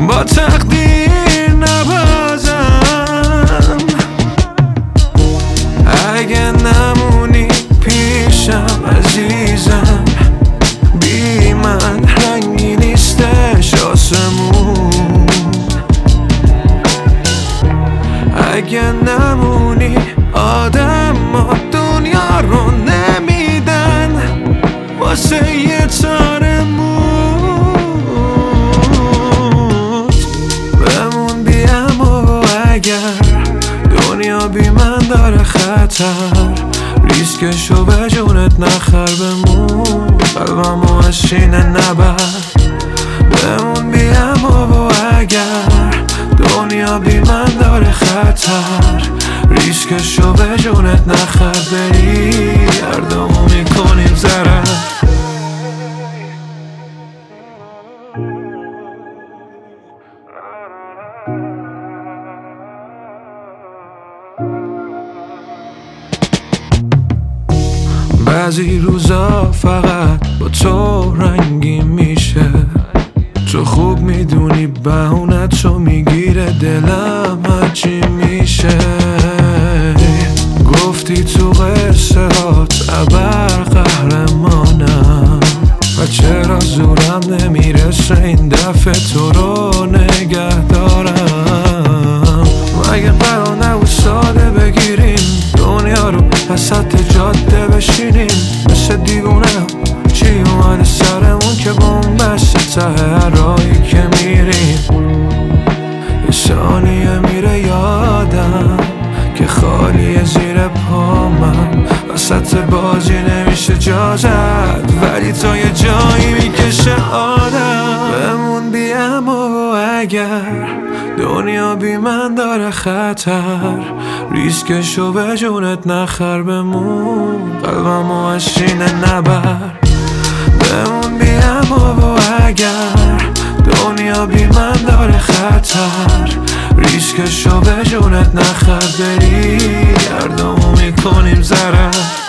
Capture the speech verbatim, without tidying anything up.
با تقدیر نبازم. اگه نمونی پیشم عزیزم، بی من رنگی نیستش آسمون. اگه نمونی آدم ما دنیا رو نمیدن واسه یه تار موت. بمون بیم و اگر دنیا بی من داره خطر، ریسکشو به جونت نخر. بمون قلبمو از شینه نبر. بمون بیم و اگر دنیا بی من داره خطر، ریسکشو به جونت نخر. بری هردومو میکنیم ضرر. بعضی روزا فقط با تو رنگی میشه. تو خوب میدونی بهونتو میگیره دلم هرچی میشه. گفتی تو قصه هات ابر قهرمانم و چرا زورم نمیرسه این دفعه تو رو نگه دارم. مگه قرار نبود ساده بگیریم دنیا رو وسط جاده بشینیم؟ مثل دیوونه چی اومده سرمون که بومبست ته هر راهی که میریم؟ یه ثانیه میره یادم که خالیه زیر پامم، وسط بازی نمیشه جا زد ولی تا یه جایی میکشه آدم. بمون بیم و اگر دنیا بی من داره خطر، ریسکشو به جونت نخر. بمون قلبمو از شینه نبر. بمون بیم و اگر دنیا بی من داره خطر، ریسکشو به جونت نخر. بری هردومو میکنیم ضرر.